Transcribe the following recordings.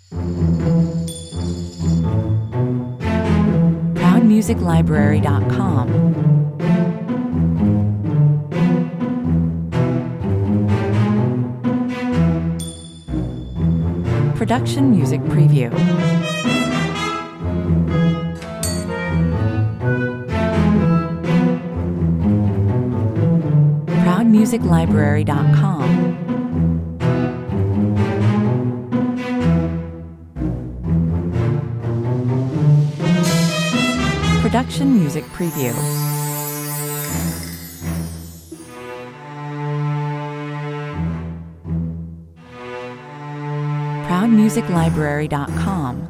ProudMusicLibrary.com. Production Music Preview. ProudMusicLibrary.com. Production Music Preview. ProudMusicLibrary.com.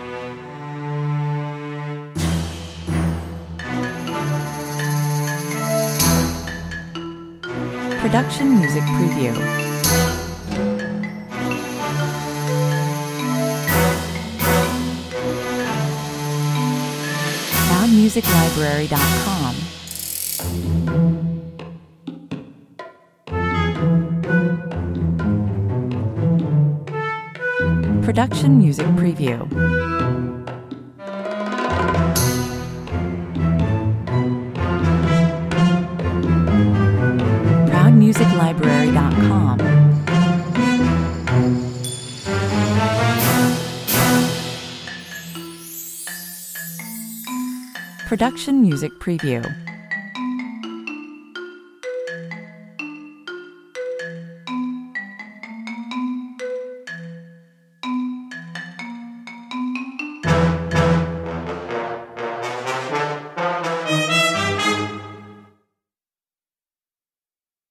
Production Music Preview. ProudMusicLibrary.com. Production Music Preview. ProudMusicLibrary.com. Production Music Preview.